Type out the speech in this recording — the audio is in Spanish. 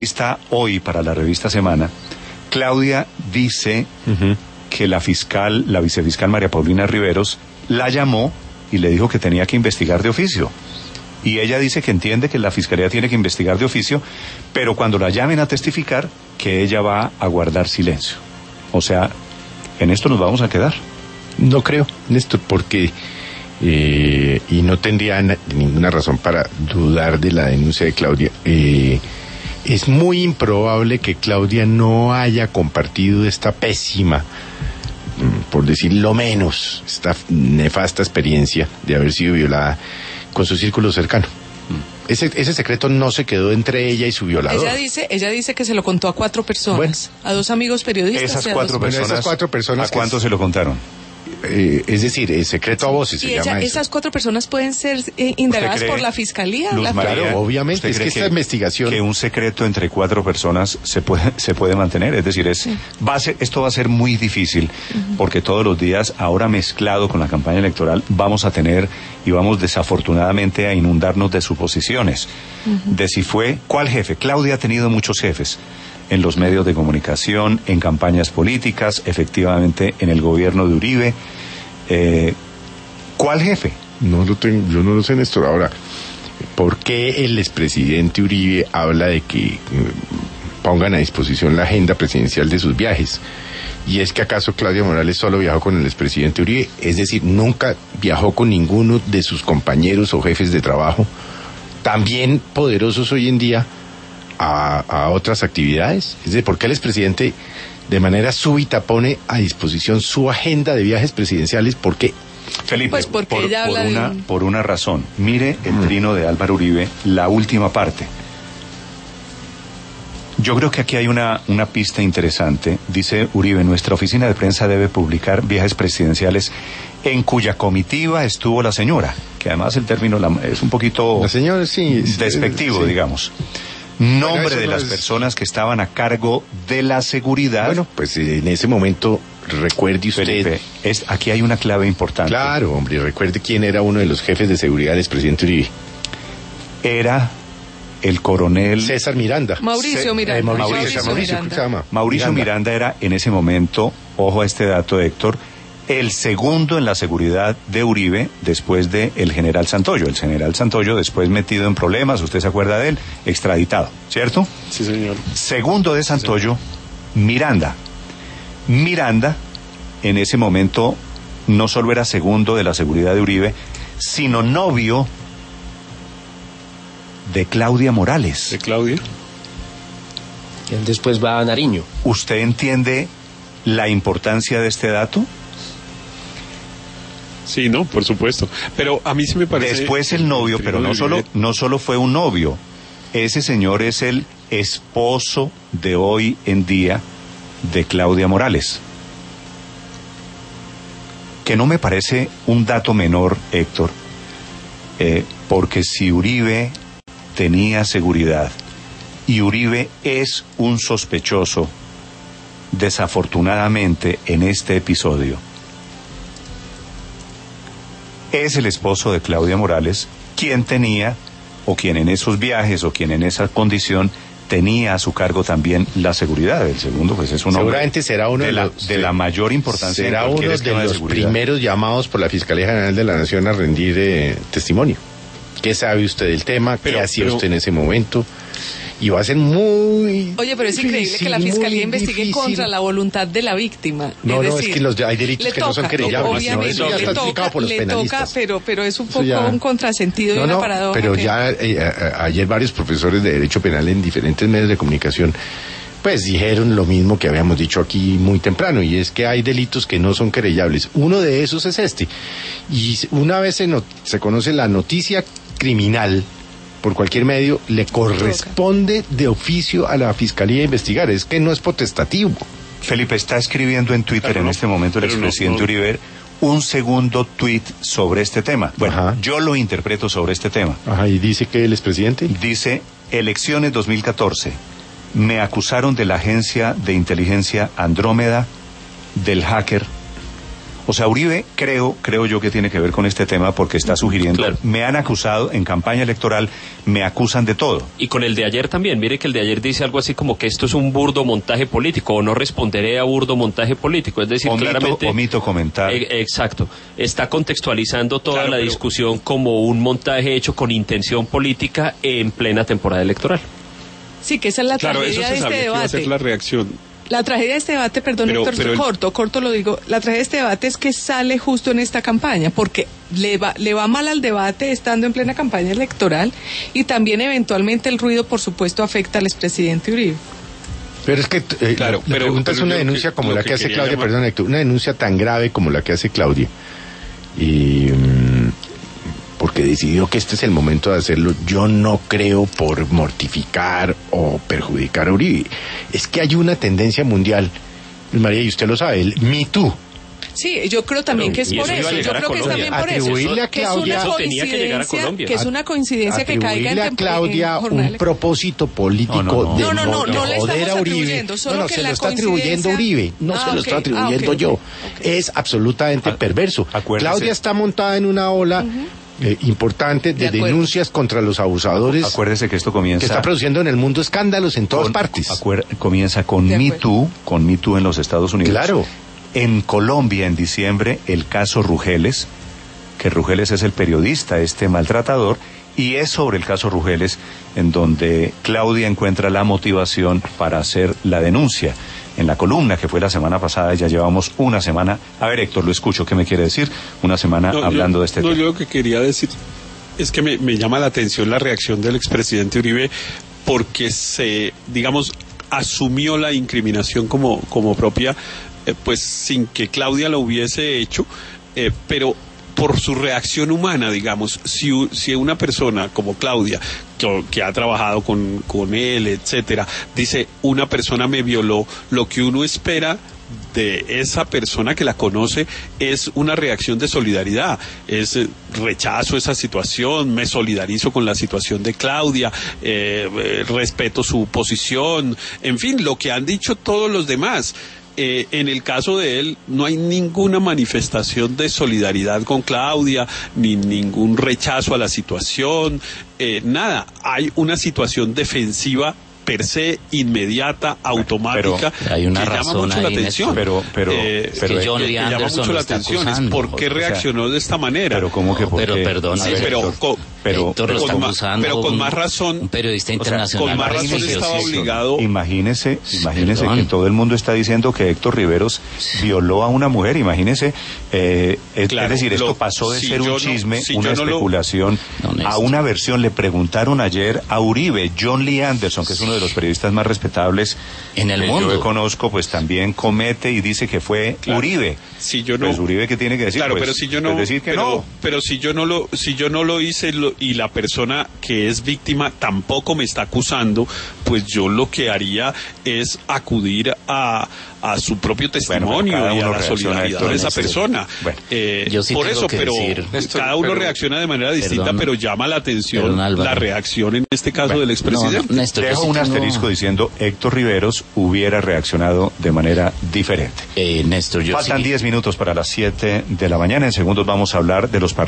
Está hoy para la revista Semana. Claudia dice que la vicefiscal María Paulina Riveros la llamó y le dijo que tenía que investigar de oficio. Y ella dice que entiende que la fiscalía tiene que investigar de oficio, pero cuando la llamen a testificar, que ella va a guardar silencio. O sea, en esto nos vamos a quedar. No creo, Néstor, porque y no tendría ninguna razón para dudar de la denuncia de Claudia. Es muy improbable que Claudia no haya compartido esta pésima, por decir lo menos, esta nefasta experiencia de haber sido violada con su círculo cercano. Ese secreto no se quedó entre ella y su violador. Ella dice que se lo contó a 4 personas, bueno, a 2 amigos periodistas. Esas 4 personas, ¿a cuánto se lo contaron? Es decir, el secreto a voces se llama eso. ¿Esas 4 personas pueden ser indagadas por la fiscía? Claro, obviamente, es que esta investigación... Que un secreto entre 4 personas se puede mantener, es decir, esto va a ser muy difícil, porque todos los días, ahora mezclado con la campaña electoral, vamos a tener y vamos desafortunadamente a inundarnos de suposiciones, de si fue, ¿cuál jefe? Claudia ha tenido muchos jefes en los medios de comunicación, en campañas políticas, efectivamente en el gobierno de Uribe. ¿Cuál jefe? Yo no lo sé, Néstor. Ahora, ¿por qué el expresidente Uribe habla de que pongan a disposición la agenda presidencial de sus viajes? ¿Y es que acaso Claudia Morales solo viajó con el expresidente Uribe? Es decir, nunca viajó con ninguno de sus compañeros o jefes de trabajo, también poderosos hoy en día, a otras actividades. Es decir, ¿por qué el expresidente de manera súbita pone a disposición su agenda de viajes presidenciales? ¿Por qué? Felipe, pues por una razón. Mire el trino de Álvaro Uribe, la última parte. Yo creo que aquí hay una pista interesante. Dice Uribe: nuestra oficina de prensa debe publicar viajes presidenciales en cuya comitiva estuvo la señora, que además el término es un poquito la señora, sí, despectivo, sí, digamos. Nombre de las personas que estaban a cargo de la seguridad. Bueno, pues en ese momento, recuerde usted... Felipe, aquí hay una clave importante. Claro, hombre, recuerde quién era uno de los jefes de seguridad del presidente Uribe. Era el coronel... César Miranda. Mauricio Miranda era en ese momento, ojo a este dato, Héctor, el segundo en la seguridad de Uribe después de el general Santoyo. El general Santoyo después metido en problemas, usted se acuerda de él, extraditado, ¿cierto? Sí, señor. Segundo de Santoyo, sí. Miranda, en ese momento, no solo era segundo de la seguridad de Uribe, sino novio de Claudia Morales. ¿De Claudia? Y él después va a Nariño. ¿Usted entiende la importancia de este dato? Sí, no, por supuesto. Pero a mí sí me parece... Después el novio, pero no solo fue un novio. Ese señor es el esposo de hoy en día de Claudia Morales. Que no me parece un dato menor, Héctor, porque si Uribe tenía seguridad y Uribe es un sospechoso, desafortunadamente en este episodio, es el esposo de Claudia Morales quien tenía, o quien en esos viajes, o quien en esa condición tenía a su cargo también la seguridad. El segundo, pues es un hombre seguramente será uno de la mayor importancia. Será uno de los primeros llamados por la Fiscalía General de la Nación a rendir testimonio. ¿Qué sabe usted del tema? ¿Qué hacía usted en ese momento? Y va a ser muy... Oye, pero es increíble que la Fiscalía investigue contra la voluntad de la víctima. Es que hay delitos que no son querellables. Obviamente, no, eso ya está explicado por los penalistas. Pero es un poco un contrasentido y una paradoja. Pero ya ayer varios profesores de Derecho Penal en diferentes medios de comunicación pues dijeron lo mismo que habíamos dicho aquí muy temprano, y es que hay delitos que no son querellables. Uno de esos es este. Y una vez se conoce la noticia criminal por cualquier medio, le corresponde de oficio a la Fiscalía investigar. Es que no es potestativo. Felipe, está escribiendo en Twitter en este momento el expresidente Uribe un segundo tuit sobre este tema. Bueno, yo lo interpreto sobre este tema. ¿Y dice que el expresidente? Dice: elecciones 2014. Me acusaron de la agencia de inteligencia Andrómeda, del hacker. O sea, Uribe creo yo que tiene que ver con este tema porque está sugiriendo, Claro. me han acusado en campaña electoral, me acusan de todo. Y con el de ayer también, mire que el de ayer dice algo así como que esto es un burdo montaje político, o no responderé a burdo montaje político, es decir, claramente... Omito comentar. Exacto, está contextualizando toda Claro, la pero- discusión como un montaje hecho con intención política en plena temporada electoral. Sí, que esa es la Claro, eso tragedia se de este sabía que iba a ser debate. la reacción. La tragedia de este debate, perdón, Pero- Héctor, pero el- corto lo digo, la tragedia de este debate es que sale justo en esta campaña, porque le va mal al debate estando en plena campaña electoral y también eventualmente el ruido, por supuesto, afecta al expresidente Uribe. Pero es que Claro, la pero- pregunta es pero una yo denuncia que- como lo la que que hace quería Claudia, llamar- perdón, Héctor, una denuncia tan grave como la que hace Claudia. Y porque decidió que este es el momento de hacerlo, yo no creo por mortificar o perjudicar a Uribe. Es que hay una tendencia mundial, Luis María, y usted lo sabe, el Me Too. Sí, yo creo también Pero, que es y por eso iba eso, a yo llegar a creo que es Colombia. también por eso, Atribuirle a que es Claudia- una Eso tenía que llegar a coincidencia, Colombia. que es una coincidencia que caiga Atribuirle a en Claudia jornada un electoral. propósito político No, de no le joder estamos a Uribe. atribuyendo, solo No, que se la lo está atribuyendo coincidencia- Uribe, no se lo está atribuyendo ok. yo. Es absolutamente perverso. Acuérdese. Claudia está montada en una ola importante de acuerdo. denuncias contra los abusadores Acuérdese que esto comienza... que está produciendo en el mundo escándalos en todas partes. Comienza con De Me acuerdo. Too en los Estados Unidos. Claro. En Colombia, en diciembre, el caso Rugeles, que Rugeles es el periodista, este maltratador, y es sobre el caso Rugeles en donde Claudia encuentra la motivación para hacer la denuncia. En la columna que fue la semana pasada, ya llevamos una semana. A ver, Héctor, lo escucho, ¿qué me quiere decir? Una semana No, hablando yo- de este no, tema. yo lo que quería decir es que me llama la atención la reacción del expresidente Uribe porque digamos, asumió la incriminación como propia, pues sin que Claudia lo hubiese hecho, pero por su reacción humana, digamos, si una persona como Claudia, que ha trabajado con él, etcétera, dice, una persona me violó, lo que uno espera de esa persona que la conoce es una reacción de solidaridad, es rechazo esa situación, me solidarizo con la situación de Claudia, respeto su posición, en fin, lo que han dicho todos los demás. En el caso de él no hay ninguna manifestación de solidaridad con Claudia, ni ningún rechazo a la situación, nada, hay una situación defensiva per se, inmediata, automática, hay una que llama razón mucho la ahí, atención. Pero es que John Lee que llama Anderson mucho lo la está atención es acusando. por qué O sea, reaccionó de esta manera. Pero ¿cómo que por Pero qué? perdón, A Sí, ver, pero Héctor, pero Héctor lo está con más- acusando pero con un- más razón, un periodista o sea, internacional. con más razón prestigioso. estaba obligado. Imagínese Perdón. que todo el mundo está diciendo que Héctor Riveros violó a una mujer. Imagínese, Claro, es decir, esto lo- pasó de si ser un yo no- chisme, si una yo no lo- especulación, No, Néstor. a una versión. Le preguntaron ayer a Uribe, John Lee Anderson, que es uno de los periodistas más respetables En el que mundo. yo conozco, pues también comete y dice que fue Claro. Uribe. Si yo no, Pues Uribe, ¿qué tiene que decir? claro, Pues, pero si yo no, pues decir que no. pero si yo no lo hice y la persona que es víctima tampoco me está acusando, pues yo lo que haría es acudir a su propio testimonio cada y a uno la reacciona, solidaridad Héctor, de esa en ese- persona. Bueno, yo sí por tengo eso, que pero decir- cada uno reacciona de manera distinta, Perdón. pero llama la atención Perdón, Álvaro. la reacción en este caso del expresidente. No, Néstor, yo Dejo sí un tengo- asterisco diciendo Héctor Riveros hubiera reaccionado de manera diferente. Néstor, yo Faltan sí- 10 minutos para las 7 de la mañana. En segundos vamos a hablar de los partidos.